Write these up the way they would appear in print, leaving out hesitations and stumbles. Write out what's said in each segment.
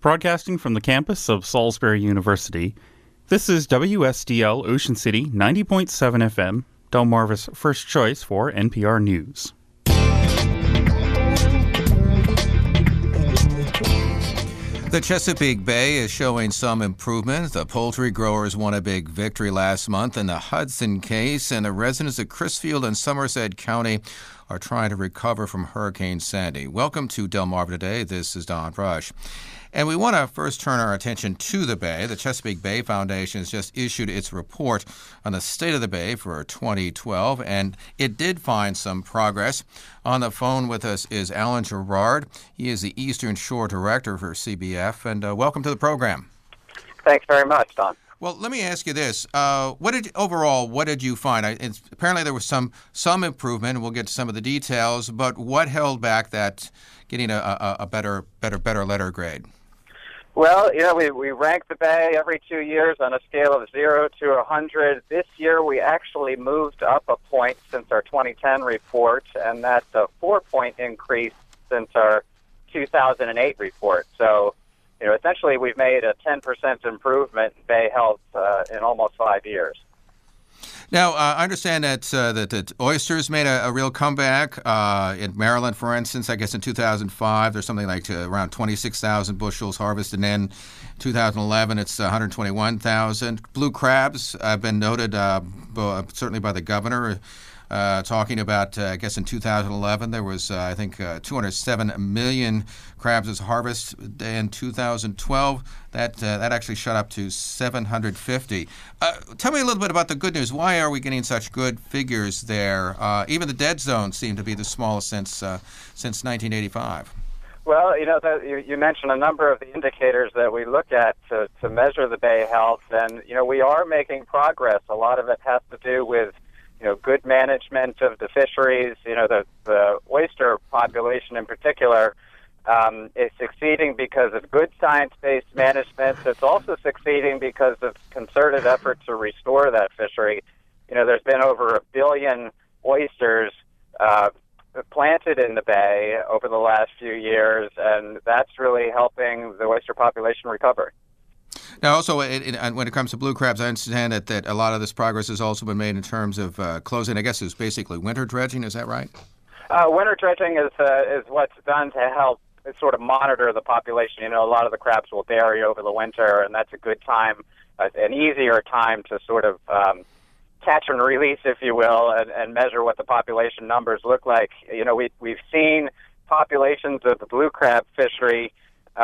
Broadcasting from the campus of Salisbury University, this is WSDL Ocean City 90.7 FM, Delmarva's first choice for NPR News. The Chesapeake Bay is showing some improvement. The poultry growers won a big victory last month in the Hudson case, and the residents of Crisfield and Somerset County are trying to recover from Hurricane Sandy. Welcome to Delmarva Today. This is Don Rush. And we want to first turn our attention to the Bay. The Chesapeake Bay Foundation has just issued its report on the state of the Bay for 2012, and it did find some progress. On the phone with us is Alan Gerard. He is the Eastern Shore Director for CBF, and welcome to the program. Thanks very much, Don. Well, let me ask you this. What did you find? Apparently there was some improvement, and we'll get to some of the details, but what held back that getting a better letter grade? Well, we rank the Bay every 2 years on a scale of 0 to 100. This year we actually moved up a point since our 2010 report, and that's a 4-point increase since our 2008 report. So, essentially we've made a 10% improvement in Bay health in almost 5 years. Now, I understand that oysters made a real comeback. In Maryland, for instance, I guess in 2005, there's something like around 26,000 bushels harvested. And then 2011, it's 121,000. Blue crabs have been noted certainly by the governor, talking about, I guess in 2011, there was, 207 million crabs as harvest. In 2012, that actually shot up to 750. Tell me a little bit about the good news. Why are we getting such good figures there? Even the dead zones seem to be the smallest since 1985. Well, you mentioned a number of the indicators that we look at to measure the Bay health, and, we are making progress. A lot of it has to do with good management of the fisheries. The oyster population in particular is succeeding because of good science-based management. It's also succeeding because of concerted effort to restore that fishery. There's been over 1 billion oysters planted in the Bay over the last few years, and that's really helping the oyster population recover. Now, also, when it comes to blue crabs, I understand that a lot of this progress has also been made in terms of closing, I guess it's basically winter dredging. Is that right? Winter dredging is what's done to help sort of monitor the population. A lot of the crabs will bury over the winter, and that's a good time, an easier time to sort of catch and release, if you will, and measure what the population numbers look like. We've seen populations of the blue crab fishery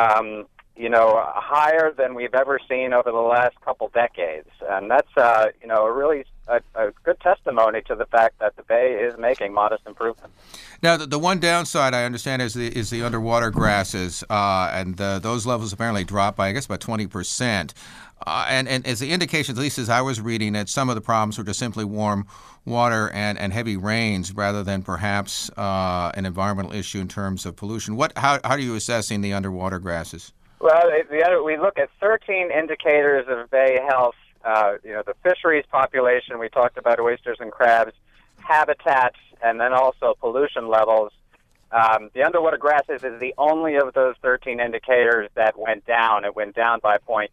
higher than we've ever seen over the last couple decades. And that's, a really a good testimony to the fact that the Bay is making modest improvements. Now, the one downside, I understand, is the underwater grasses, and those levels apparently dropped by, I guess, about 20%. And as the indications, at least as I was reading it, some of the problems were just simply warm water and heavy rains rather than perhaps an environmental issue in terms of pollution. How are you assessing the underwater grasses? Well, we look at 13 indicators of Bay health. The fisheries population, we talked about oysters and crabs, habitats, and then also pollution levels. The underwater grasses is the only of those 13 indicators that went down. It went down by a point.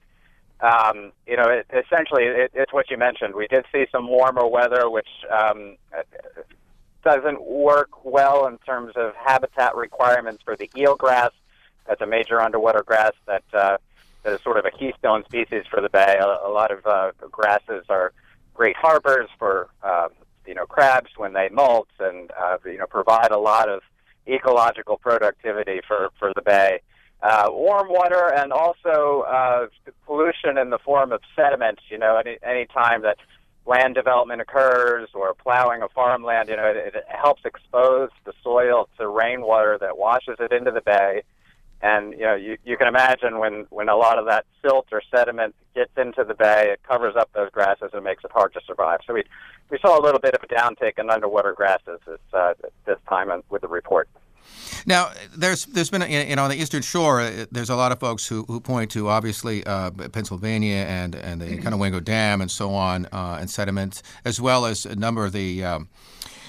It's what you mentioned. We did see some warmer weather, which doesn't work well in terms of habitat requirements for the eelgrass. That's a major underwater grass that is sort of a keystone species for the Bay. A lot of grasses are great harbors for crabs when they molt, and provide a lot of ecological productivity for the Bay. Warm water and also pollution in the form of sediment. Any time that land development occurs or plowing of farmland, it helps expose the soil to rainwater that washes it into the Bay. And, you can imagine when a lot of that silt or sediment gets into the Bay, it covers up those grasses and makes it hard to survive. So we saw a little bit of a downtick in underwater grasses this time with the report. Now, there's been, on the Eastern Shore, there's a lot of folks who point to, obviously, Pennsylvania and the Conowingo Dam and so on, and sediment, as well as a number of the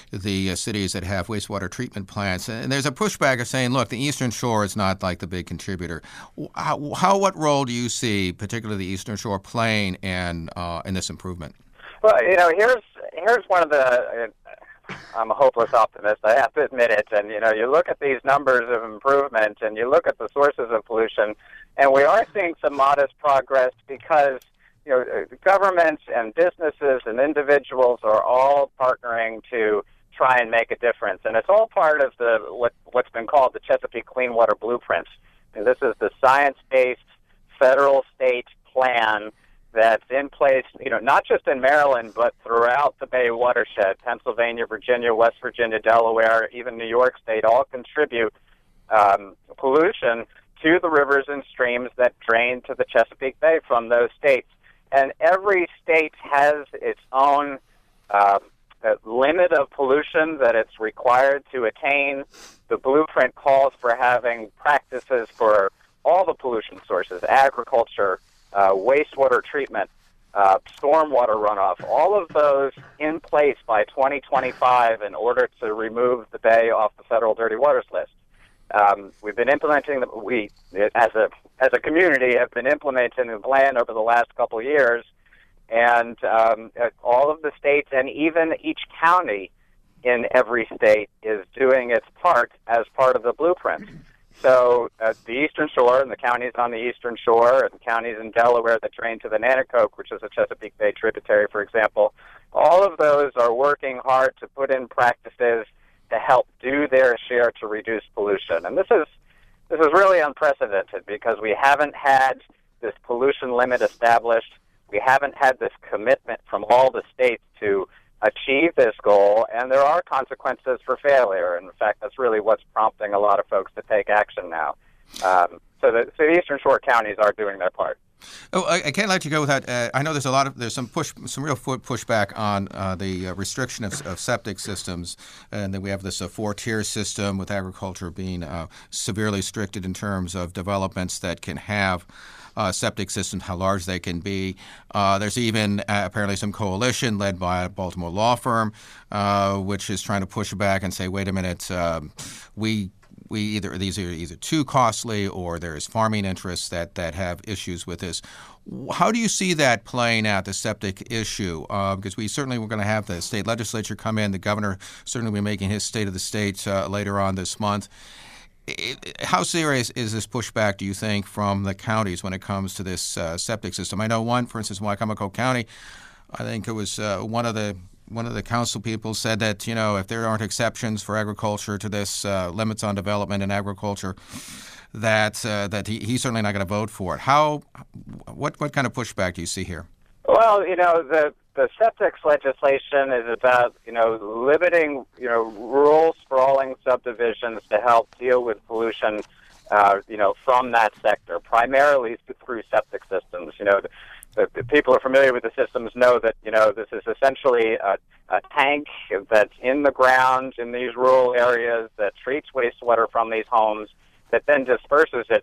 the cities that have wastewater treatment plants. And there's a pushback of saying, look, the Eastern Shore is not like the big contributor. What role do you see, particularly the Eastern Shore, playing in this improvement? Well, here's one of the. I'm a hopeless optimist, I have to admit it. And, you look at these numbers of improvement and you look at the sources of pollution, and we are seeing some modest progress because, governments and businesses and individuals are all partnering to try and make a difference. And it's all part of what's been called the Chesapeake Clean Water Blueprint. And this is the science-based federal state plan that's in place, not just in Maryland, but throughout the Bay watershed. Pennsylvania, Virginia, West Virginia, Delaware, even New York State all contribute pollution to the rivers and streams that drain to the Chesapeake Bay from those states. And every state has its own limit of pollution that it's required to attain. The blueprint calls for having practices for all the pollution sources: agriculture, wastewater treatment, stormwater runoff, all of those in place by 2025 in order to remove the Bay off the federal dirty waters list. We've been implementing we as a community have been implementing the plan over the last couple of years, and all of the states and even each county in every state is doing its part as part of the blueprint. So the Eastern Shore and the counties on the Eastern Shore and counties in Delaware that drain to the Nanticoke, which is a Chesapeake Bay tributary, for example, all of those are working hard to put in practices to help do their share to reduce pollution. And this is really unprecedented because we haven't had this pollution limit established. We haven't had this commitment from all the states to achieve this goal, and there are consequences for failure. And in fact, that's really what's prompting a lot of folks to take action now. So the Eastern Shore counties are doing their part. Oh, I can't let you go without. I know there's some real pushback on the restriction of septic systems, and then we have this 4-tier system with agriculture being severely restricted in terms of developments that can have septic systems, how large they can be. There's even apparently some coalition led by a Baltimore law firm, which is trying to push back and say, wait a minute, these are either too costly or there's farming interests that have issues with this. How do you see that playing out, the septic issue? Because we're going to have the state legislature come in. The governor certainly will be making his state of the state later on this month. How serious is this pushback, do you think, from the counties when it comes to this septic system? I know one, for instance, Wicomico County, I think it was one of the council people said that, if there aren't exceptions for agriculture to this limits on development in agriculture, that he's certainly not going to vote for it. What kind of pushback do you see here? Well, the septics legislation is about, limiting, rural sprawling subdivisions to help deal with pollution, from that sector, primarily through septic systems. The people who are familiar with the systems know that, this is essentially a tank that's in the ground in these rural areas that treats wastewater from these homes that then disperses it,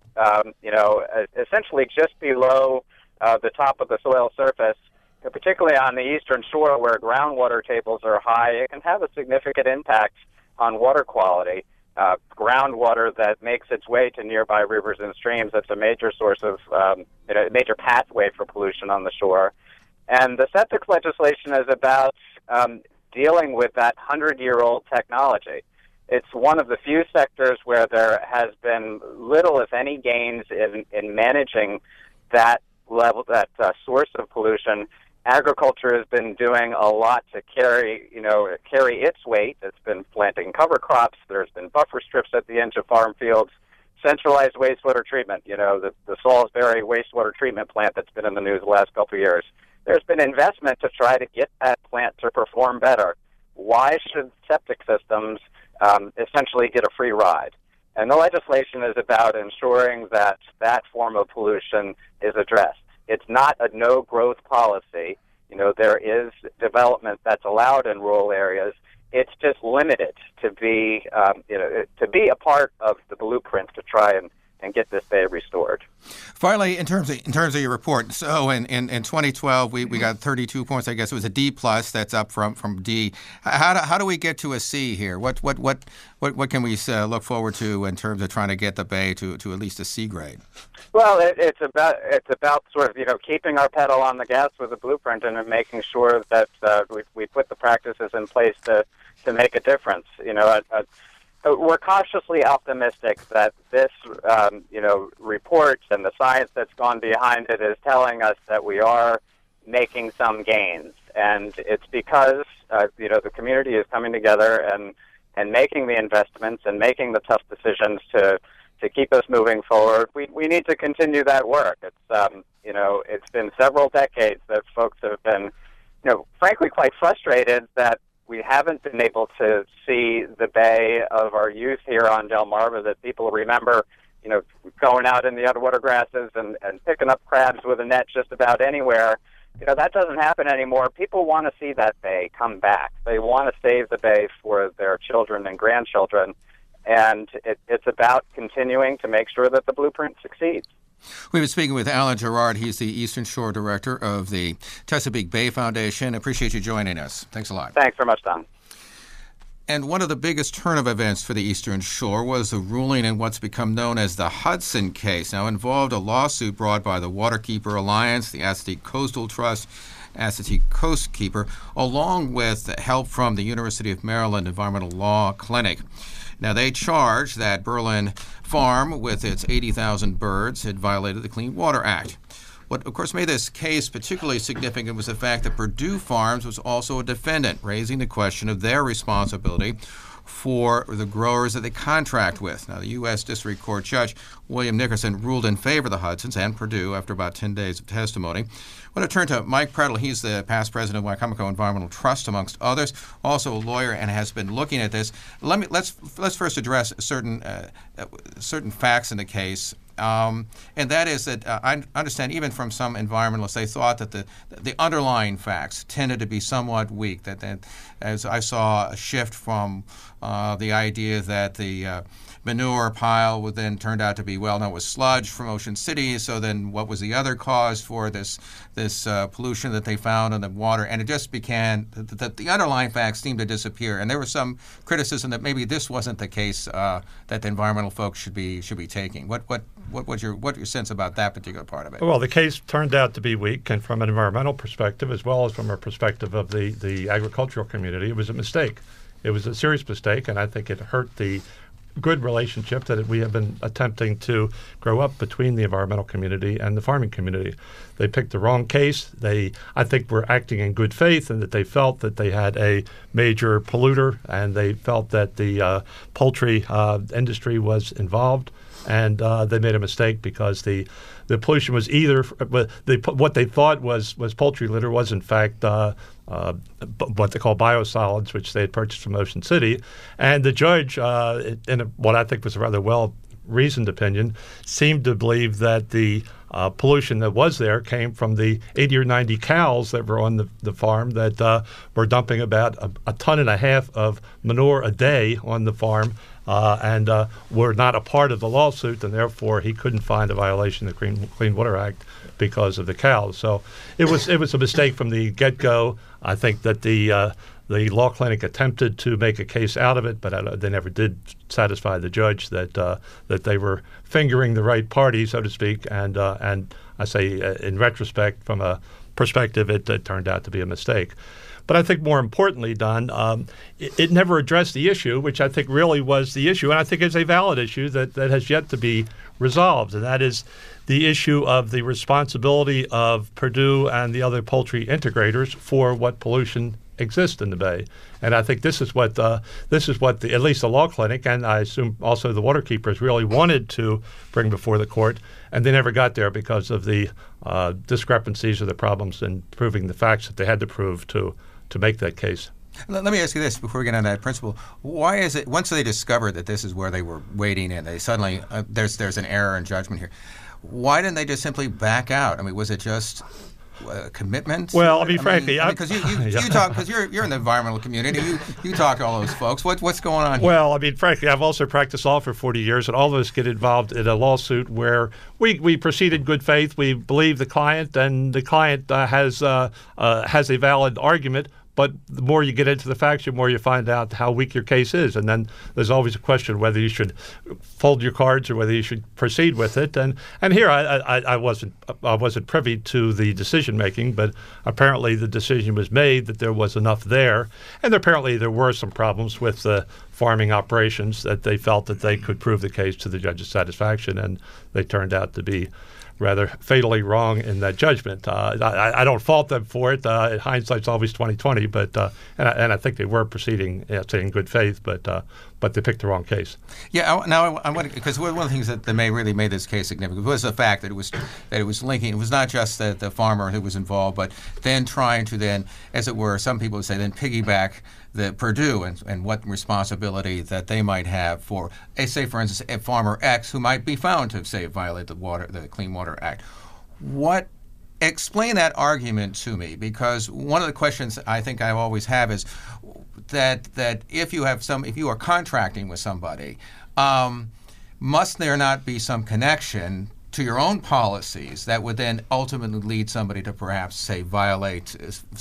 essentially just below the top of the soil surface. Particularly on the Eastern Shore where groundwater tables are high, it can have a significant impact on water quality. Groundwater that makes its way to nearby rivers and streams, that's a major source of, a major pathway for pollution on the shore. And the septic legislation is about dealing with that 100-year-old technology. It's one of the few sectors where there has been little, if any, gains in managing that level, that source of pollution. Agriculture has been doing a lot to carry its weight. It's been planting cover crops. There's been buffer strips at the edge of farm fields. Centralized wastewater treatment, the Salisbury wastewater treatment plant that's been in the news the last couple of years. There's been investment to try to get that plant to perform better. Why should septic systems essentially get a free ride? And the legislation is about ensuring that that form of pollution is addressed. It's not a no-growth policy. There is development that's allowed in rural areas. It's just limited to be a part of the blueprint to try and get this bay restored. Finally, in terms of your report, so in 2012 we got 32 points. I guess it was a D plus. That's up from D. How do we get to a C here? What can we look forward to in terms of trying to get the bay to at least a C grade? Well, it's about sort of keeping our pedal on the gas with the blueprint and making sure that we put the practices in place to make a difference. We're cautiously optimistic that this, report and the science that's gone behind it is telling us that we are making some gains. And it's because, the community is coming together and making the investments and making the tough decisions to keep us moving forward. We need to continue that work. It's been several decades that folks have been, frankly quite frustrated that we haven't been able to see the bay of our youth here on Delmarva, that people remember, going out in the underwater grasses and picking up crabs with a net just about anywhere. That doesn't happen anymore. People want to see that bay come back. They want to save the bay for their children and grandchildren. And it's about continuing to make sure that the blueprint succeeds. We've been speaking with Alan Gerard. He's the Eastern Shore Director of the Chesapeake Bay Foundation. Appreciate you joining us. Thanks a lot. Thanks very much, Don. And one of the biggest turn of events for the Eastern Shore was the ruling in what's become known as the Hudson case. Now, involved a lawsuit brought by the Waterkeeper Alliance, the Assateague Coastal Trust, Assateague Coastkeeper, along with help from the University of Maryland Environmental Law Clinic. Now, they charge that Berlin Farm, with its 80,000 birds, had violated the Clean Water Act. What, of course, made this case particularly significant was the fact that Purdue Farms was also a defendant, raising the question of their responsibility for the growers that they contract with. Now, the U.S. District Court Judge William Nickerson ruled in favor of the Hudsons and Purdue after about 10 days of testimony. I want to turn to Mike Prettle. He's the past president of Wicomico Environmental Trust, amongst others, also a lawyer and has been looking at this. Let's first address certain facts in the case. And that is that I understand even from some environmentalists, they thought that the underlying facts tended to be somewhat weak. That as I saw a shift from the idea that the manure pile would then turned out to be, no, it was sludge from Ocean City. So then what was the other cause for this pollution that they found in the water? And it just began that the underlying facts seemed to disappear. And there was some criticism that maybe this wasn't the case that the environmental folks should be taking. What's your sense about that particular part of it? Well, the case turned out to be weak, and from an environmental perspective, as well as from a perspective of the agricultural community, it was a mistake. It was a serious mistake, and I think it hurt the good relationship that we have been attempting to grow up between the environmental community and the farming community. They picked the wrong case. I think, were acting in good faith, and that they felt that they had a major polluter, and they felt that the poultry industry was involved. And they made a mistake because the pollution was either what they thought was poultry litter was in fact what they call biosolids, which they had purchased from Ocean City. And the judge, in what I think was a rather well-reasoned opinion, seemed to believe that the pollution that was there came from the 80 or 90 cows that were on the farm that were dumping about a ton and a half of manure a day on the farm. And were not a part of the lawsuit, and therefore he couldn't find a violation of the Clean Water Act because of the cows. So it was a mistake from the get-go. I think that the law clinic attempted to make a case out of it, but they never did satisfy the judge that they were fingering the right party, so to speak. And I say, in retrospect, from a perspective, it turned out to be a mistake. But I think more importantly, Don, it never addressed the issue, which I think really was the issue, and I think is a valid issue that has yet to be resolved, and that is the issue of the responsibility of Purdue and the other poultry integrators for what pollution exists in the bay. And I think this is what at least the law clinic, and I assume also the waterkeepers, really wanted to bring before the court, and they never got there because of the discrepancies or the problems in proving the facts that they had to prove to make that case. Let me ask you this before we get on that principle. Why is it, once they discovered that this is where they were wading in, they suddenly, there's an error in judgment here. Why didn't they just simply back out? I mean, was it just commitment? Well, I mean, frankly, because you talk, because you're in the environmental community, you talk to all those folks. What's going on here? Well, I mean, frankly, I've also practiced law for 40 years, and all of us get involved in a lawsuit where we proceed in good faith. We believe the client, and the client has a valid argument. But the more you get into the facts, the more you find out how weak your case is. And then there's always a question whether you should fold your cards or whether you should proceed with it. And here I wasn't privy to the decision making, but apparently the decision was made that there was enough there. And apparently there were some problems with the farming operations that they felt that they could prove the case to the judge's satisfaction, and they turned out to be rather fatally wrong in that judgment. I don't fault them for it. Hindsight's always 20/20, but and I think they were proceeding in good faith, but they picked the wrong case. Yeah. Now I want to, because one of the things that really made this case significant was the fact that it was linking. It was not just the farmer who was involved, but then trying to as it were, some people would say, piggyback the Purdue and what responsibility that they might have for, say, for instance, a farmer X who might be found to, say, violate the Clean Water Act. Explain that argument to me, because one of the questions I think I always have is that if you are contracting with somebody, must there not be some connection to your own policies that would then ultimately lead somebody to perhaps, say, violate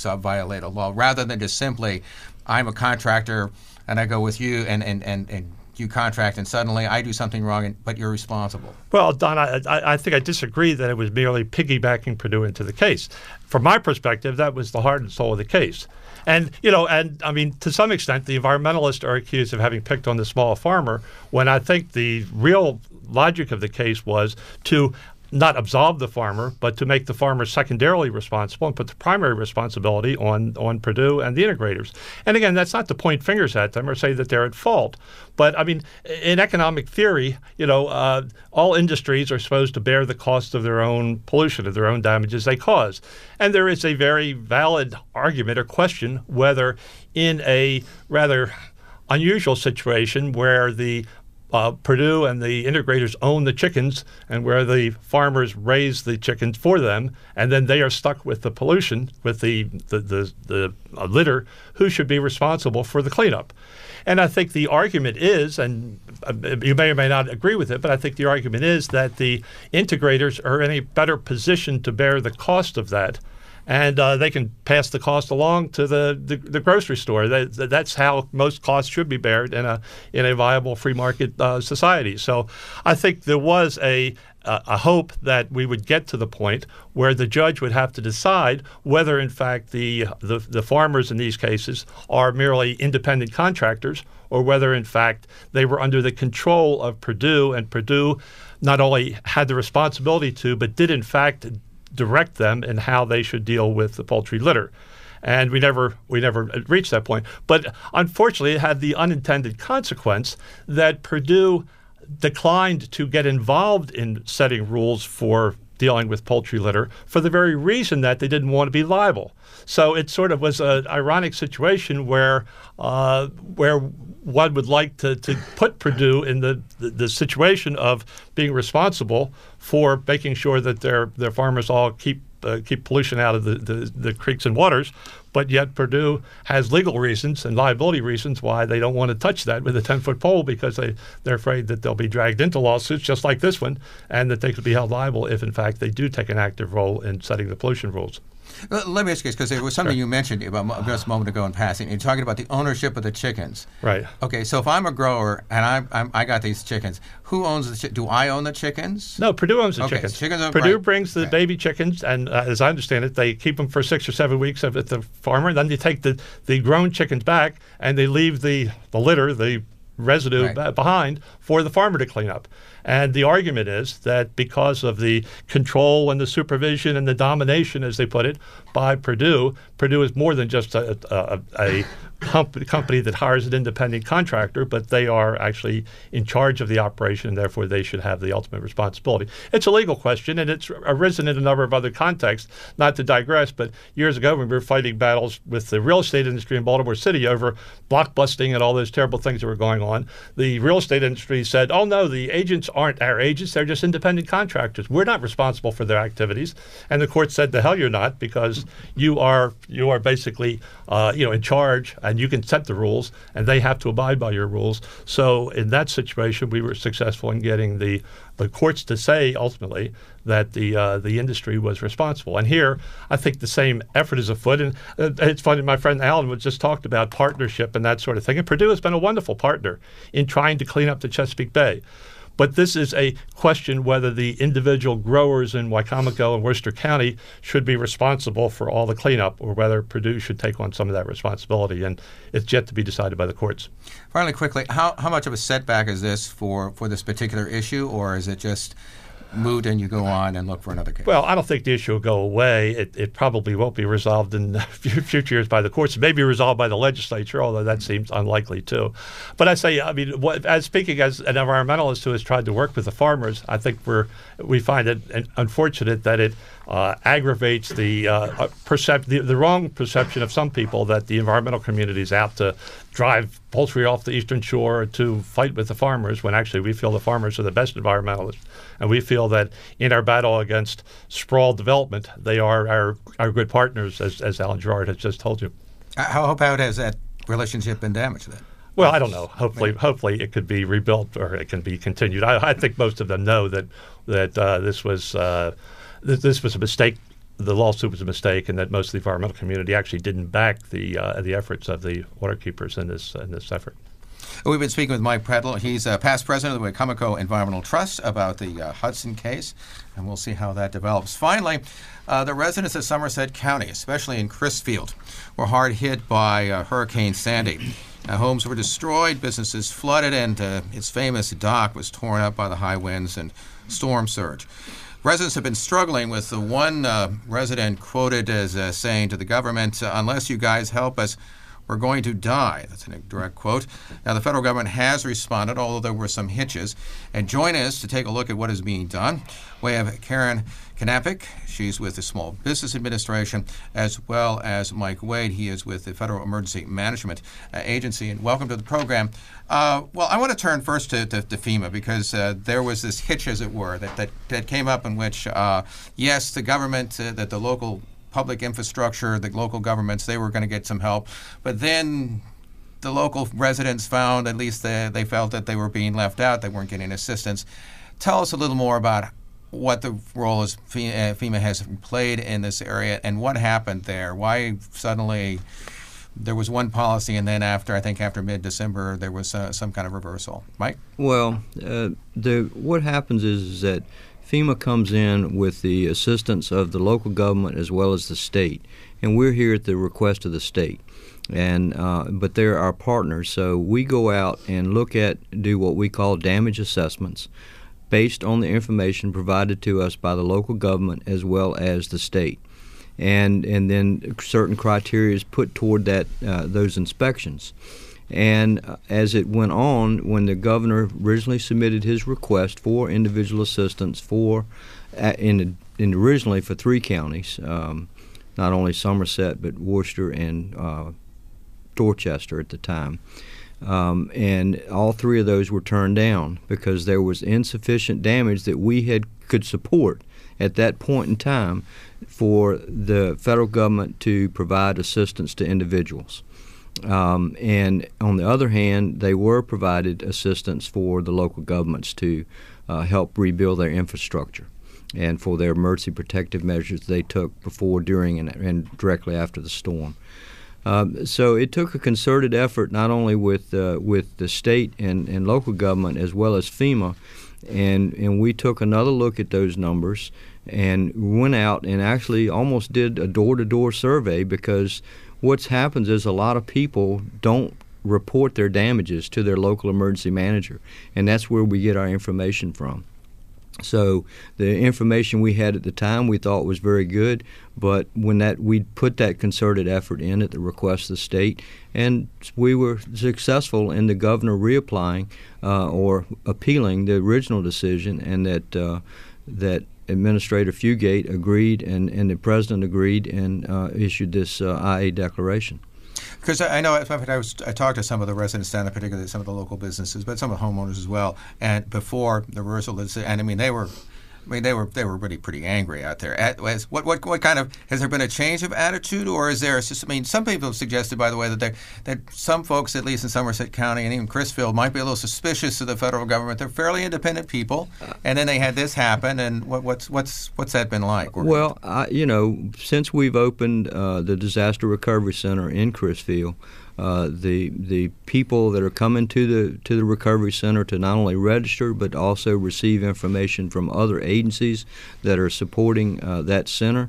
a law, rather than just simply, I'm a contractor and I go with you and you contract and suddenly I do something wrong but you're responsible? Well, Don, I think I disagree that it was merely piggybacking Purdue into the case. From my perspective, that was the heart and soul of the case. And, I mean, to some extent, the environmentalists are accused of having picked on the small farmer, when I think the real logic of the case was to not absolve the farmer, but to make the farmer secondarily responsible and put the primary responsibility on Purdue and the integrators. And again, that's not to point fingers at them or say that they're at fault. But, I mean, in economic theory, all industries are supposed to bear the cost of their own pollution, of their own damages they cause. And there is a very valid argument or question whether in a rather unusual situation where the Purdue and the integrators own the chickens, and where the farmers raise the chickens for them, and then they are stuck with the pollution, with the litter, who should be responsible for the cleanup? And I think the argument is, and you may or may not agree with it, but I think the argument is that the integrators are in a better position to bear the cost of that. And they can pass the cost along to the grocery store. That's how most costs should be bared in a viable free market society. So I think there was a hope that we would get to the point where the judge would have to decide whether, in fact, the farmers in these cases are merely independent contractors, or whether, in fact, they were under the control of Purdue, and Purdue not only had the responsibility to, but did, in fact, direct them in how they should deal with the poultry litter. And we never reached that point. But unfortunately, it had the unintended consequence that Purdue declined to get involved in setting rules for dealing with poultry litter for the very reason that they didn't want to be liable. So it sort of was an ironic situation where one would like to put Purdue in the situation of being responsible for making sure that their farmers all keep pollution out of the creeks and waters, but yet Purdue has legal reasons and liability reasons why they don't want to touch that with a 10-foot pole, because they're afraid that they'll be dragged into lawsuits just like this one, and that they could be held liable if, in fact, they do take an active role in setting the pollution rules. Let me ask you this, because there was something you mentioned about just a moment ago in passing. You're talking about the ownership of the chickens. Right. Okay, so if I'm a grower and I got these chickens, who owns the chickens? Do I own the chickens? No, Purdue owns the chickens. Purdue brings the baby chickens, and as I understand it, they keep them for 6 or 7 weeks at the farmer, and then they take the grown chickens back, and they leave the litter, the residue behind for the farmer to clean up. And the argument is that because of the control and the supervision and the domination, as they put it, by Purdue is more than just a company that hires an independent contractor, but they are actually in charge of the operation, and therefore they should have the ultimate responsibility. It's a legal question, and it's arisen in a number of other contexts. Not to digress, but years ago when we were fighting battles with the real estate industry in Baltimore City over blockbusting and all those terrible things that were going on, the real estate industry said, oh no, the agents aren't our agents, they're just independent contractors. We're not responsible for their activities. And the court said, the hell you're not, because you are basically in charge, and you can set the rules, and they have to abide by your rules. So in that situation, we were successful in getting the courts to say ultimately that the industry was responsible. And here, I think the same effort is afoot. And it's funny, my friend Alan just talked about partnership and that sort of thing. And Purdue has been a wonderful partner in trying to clean up the Chesapeake Bay. But this is a question whether the individual growers in Wicomico and Worcester County should be responsible for all the cleanup, or whether Purdue should take on some of that responsibility. And it's yet to be decided by the courts. Finally, quickly, how much of a setback is this for this particular issue, or is it just moot and you go on and look for another case? Well, I don't think the issue will go away. It probably won't be resolved in future years by the courts. It may be resolved by the legislature, although that seems unlikely too. But as speaking as an environmentalist who has tried to work with the farmers, I think we find it unfortunate that it aggravates the wrong perception of some people that the environmental community is out to drive poultry off the eastern shore to fight with the farmers, when actually we feel the farmers are the best environmentalists. And we feel that in our battle against sprawl development, they are our good partners, as Alan Gerard has just told you. How about has that relationship been damaged then? Well, I don't know. Hopefully it could be rebuilt, or it can be continued. I think most of them know that this was a mistake. The lawsuit was a mistake, and that most of the environmental community actually didn't back the efforts of the waterkeepers in this effort. We've been speaking with Mike Prettle. He's past president of the Wicomico Environmental Trust about the Hudson case, and we'll see how that develops. Finally, the residents of Somerset County, especially in Crisfield, were hard hit by Hurricane Sandy. Homes were destroyed, businesses flooded, and its famous dock was torn up by the high winds and storm surge. Residents have been struggling with the one resident quoted as saying to the government, unless you guys help us, we're going to die. That's a direct quote. Now, the federal government has responded, although there were some hitches. And join us to take a look at what is being done. We have Karen Knapik. She's with the Small Business Administration, as well as Mike Wade. He is with the Federal Emergency Management Agency. And welcome to the program. Well, I want to turn first to FEMA, because there was this hitch, as it were, that came up in which, yes, the government, that the local public infrastructure, the local governments, they were going to get some help. But then the local residents found, at least they felt that they were being left out. They weren't getting assistance. Tell us a little more about what the role is FEMA has played in this area and what happened there. Why suddenly there was one policy, and then after mid-December, there was some kind of reversal. Mike? Well, what happens is that FEMA comes in with the assistance of the local government as well as the state, and we're here at the request of the state. But they're our partners, so we go out and do what we call damage assessments based on the information provided to us by the local government as well as the state. And then certain criteria is put toward those inspections. And as it went on, when the governor originally submitted his request for individual assistance originally for 3 counties, not only Somerset but Worcester and Dorchester at the time, and all 3 of those were turned down because there was insufficient damage that we could support at that point in time for the federal government to provide assistance to individuals. And on the other hand, they were provided assistance for the local governments to help rebuild their infrastructure and for their emergency protective measures they took before, during, and directly after the storm. So it took a concerted effort not only with the state and local government as well as FEMA, and we took another look at those numbers and went out and actually almost did a door-to-door survey, because what happens is a lot of people don't report their damages to their local emergency manager, and that's where we get our information from. So the information we had at the time we thought was very good, but when we put that concerted effort in at the request of the state, and we were successful in the governor reapplying or appealing the original decision, and that Administrator Fugate agreed and the president agreed and issued this IA declaration. Because I know, in fact, I talked to some of the residents down there, particularly some of the local businesses, but some of the homeowners as well. And before the reversal, and I mean, they were really pretty angry out there. What kind of, has there been a change of attitude, or is there? I mean, some people have suggested, by the way, that some folks, at least in Somerset County and even Crisfield, might be a little suspicious of the federal government. They're fairly independent people, and then they had this happen. And what's that been like? Well, since we've opened the Disaster Recovery Center in Crisfield, the people that are coming to the recovery center to not only register but also receive information from other agencies that are supporting that center.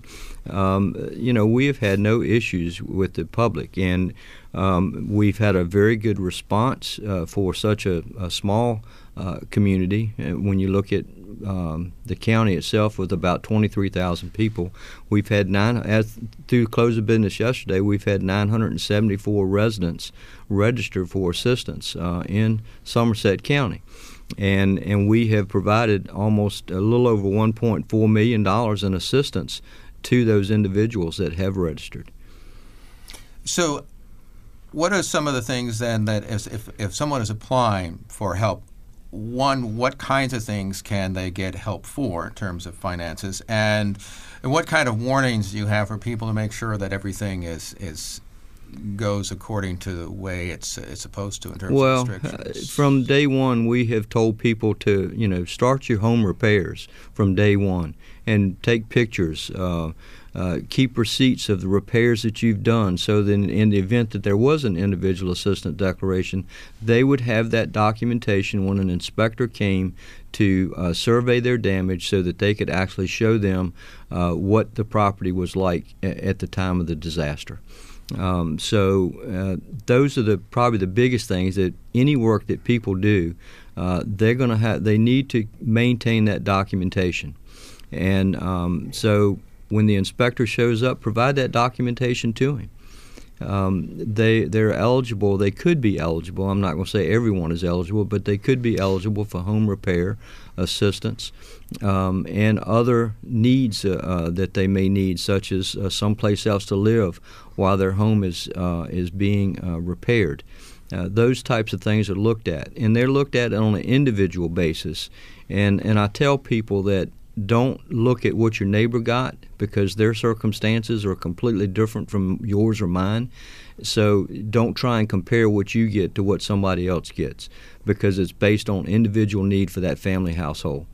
We have had no issues with the public, and we've had a very good response for such a small community. When you look at the county itself with about 23,000 people, we've had through close of business yesterday, we've had 974 residents registered for assistance in Somerset County. And we have provided almost a little over $1.4 million in assistance to those individuals that have registered. So what are some of the things then that if someone is applying for help, one, what kinds of things can they get help for in terms of finances, and what kind of warnings do you have for people to make sure that everything goes according to the way it's supposed to in terms of restrictions? From day one, we have told people to start your home repairs from day one and take pictures. Keep receipts of the repairs that you've done, so that in the event that there was an individual assistance declaration, they would have that documentation when an inspector came to survey their damage, so that they could actually show them what the property was like at the time of the disaster. So those are probably the biggest things that any work that people do, they need to maintain that documentation. And so when the inspector shows up, provide that documentation to him. They're eligible. They could be eligible. I'm not going to say everyone is eligible, but they could be eligible for home repair assistance and other needs that they may need, such as someplace else to live while their home is being repaired. Those types of things are looked at, and they're looked at on an individual basis. And I tell people that don't look at what your neighbor got, because their circumstances are completely different from yours or mine. So don't try and compare what you get to what somebody else gets, because it's based on individual need for that family household.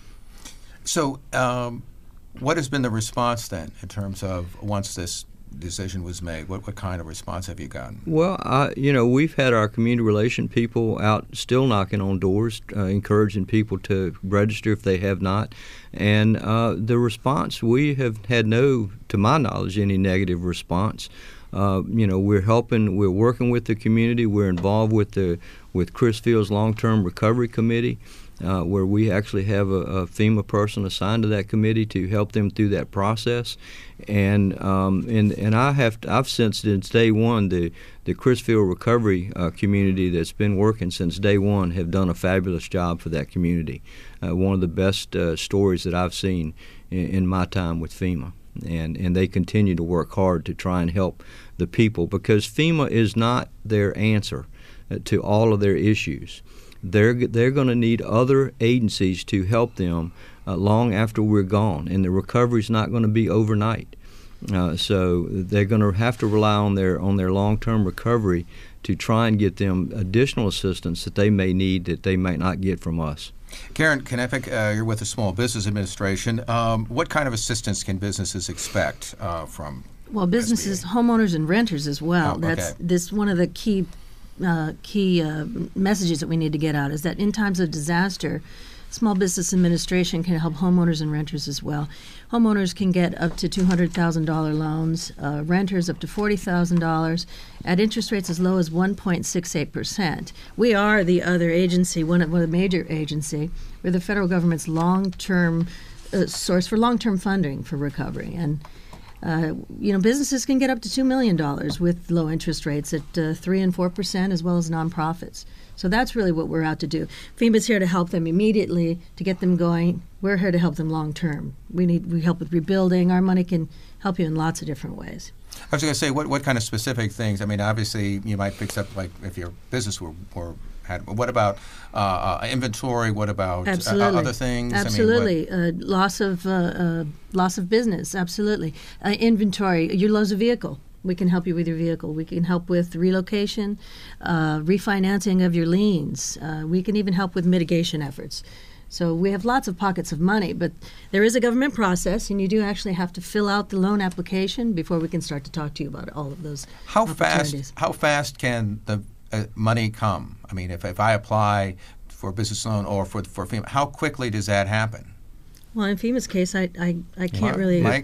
So what has been the response then in terms of once this decision was made? What kind of response have you gotten? Well, we've had our community relation people out still knocking on doors, encouraging people to register if they have not. And the response, we have had no, to my knowledge, any negative response. We're helping, we're working with the community. We're involved with Crisfield's Long-Term Recovery Committee, where we actually have a FEMA person assigned to that committee to help them through that process. And I've sensed since day one the Crisfield recovery community that's been working since day one have done a fabulous job for that community. One of the best stories that I've seen in my time with FEMA. And they continue to work hard to try and help the people, because FEMA is not their answer to all of their issues. They're going to need other agencies to help them long after we're gone, and the recovery's not going to be overnight. So they're going to have to rely on their long-term recovery to try and get them additional assistance that they may need that they might not get from us. Karen Knepik, you're with the Small Business Administration. What kind of assistance can businesses expect from? Well, businesses, SBA? Homeowners, and renters as well. Oh, okay. That's this one of the key messages that we need to get out is that in times of disaster, Small Business Administration can help homeowners and renters as well. Homeowners can get up to $200,000 loans, renters up to $40,000 at interest rates as low as 1.68%. We are the other agency, one of the major agency. We're the federal government's long-term source for long-term funding for recovery. And businesses can get up to $2 million with low interest rates at 3 and 4%, as well as nonprofits. So that's really what we're out to do. FEMA's here to help them immediately, to get them going. We're here to help them long term. We help with rebuilding. Our money can help you in lots of different ways. I was going to say, what kind of specific things? I mean, obviously, you might fix up, like, if your business had. What about inventory? What about other things? Absolutely. I mean, loss of business. Absolutely. Inventory. You lose a vehicle. We can help you with your vehicle. We can help with relocation, refinancing of your liens. We can even help with mitigation efforts. So we have lots of pockets of money, but there is a government process, and you do actually have to fill out the loan application before we can start to talk to you about all of those opportunities. How fast can the money come? I mean, if I apply for a business loan or for FEMA, how quickly does that happen? Well, in FEMA's case, I can't really. Mike,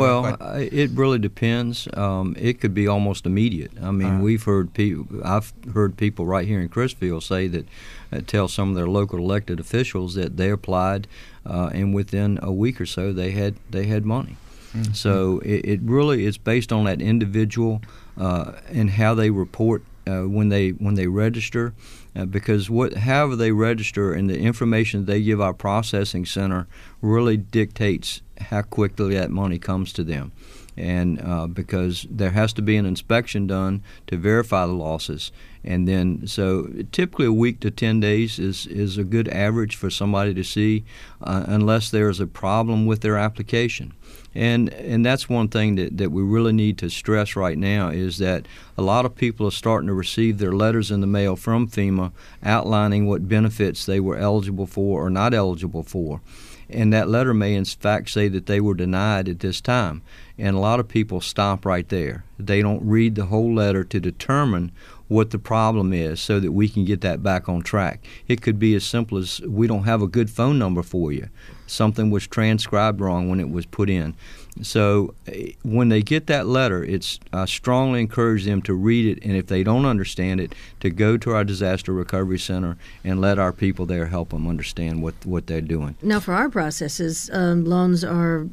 it really depends. It could be almost immediate. I mean, I've heard people right here in Crisfield say that tell some of their local elected officials that they applied, and within a week or so they had money. Mm-hmm. So it really is based on that individual and how they report when they register. Because however they register and the information they give our processing center really dictates how quickly that money comes to them. And because there has to be an inspection done to verify the losses. And then, so typically a week to 10 days is a good average for somebody to see unless there's a problem with their application. And that's one thing that we really need to stress right now is that a lot of people are starting to receive their letters in the mail from FEMA outlining what benefits they were eligible for or not eligible for. And that letter may in fact say that they were denied at this time. And a lot of people stop right there. They don't read the whole letter to determine what the problem is so that we can get that back on track. It could be as simple as we don't have a good phone number for you. Something was transcribed wrong when it was put in. So when they get that letter, I strongly encourage them to read it, and if they don't understand it, to go to our Disaster Recovery Center and let our people there help them understand what they're doing. Now, for our processes, loans are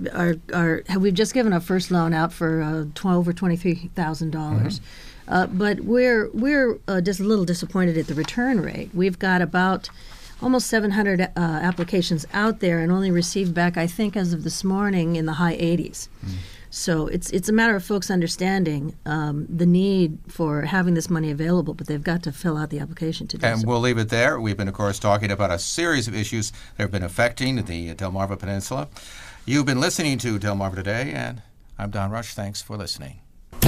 we've just given our first loan out for $12,000 or $23,000. Mm-hmm. But we're just a little disappointed at the return rate. We've got about almost 700 applications out there and only received back, I think, as of this morning, in the high 80s. Mm. So it's a matter of folks understanding the need for having this money available, but they've got to fill out the application to do so. And we'll leave it there. We've been, of course, talking about a series of issues that have been affecting the Delmarva Peninsula. You've been listening to Delmarva Today, and I'm Don Rush. Thanks for listening.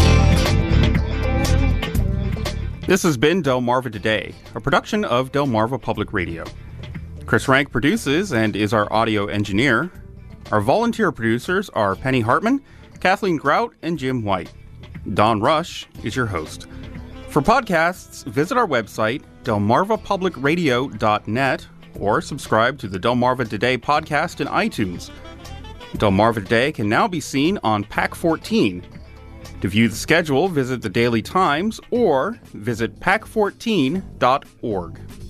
This has been Delmarva Today, a production of Delmarva Public Radio. Chris Rank produces and is our audio engineer. Our volunteer producers are Penny Hartman, Kathleen Grout, and Jim White. Don Rush is your host. For podcasts, visit our website, delmarvapublicradio.net, or subscribe to the Delmarva Today podcast in iTunes. Delmarva Today can now be seen on PAC 14. To view the schedule, visit the Daily Times or visit pac14.org.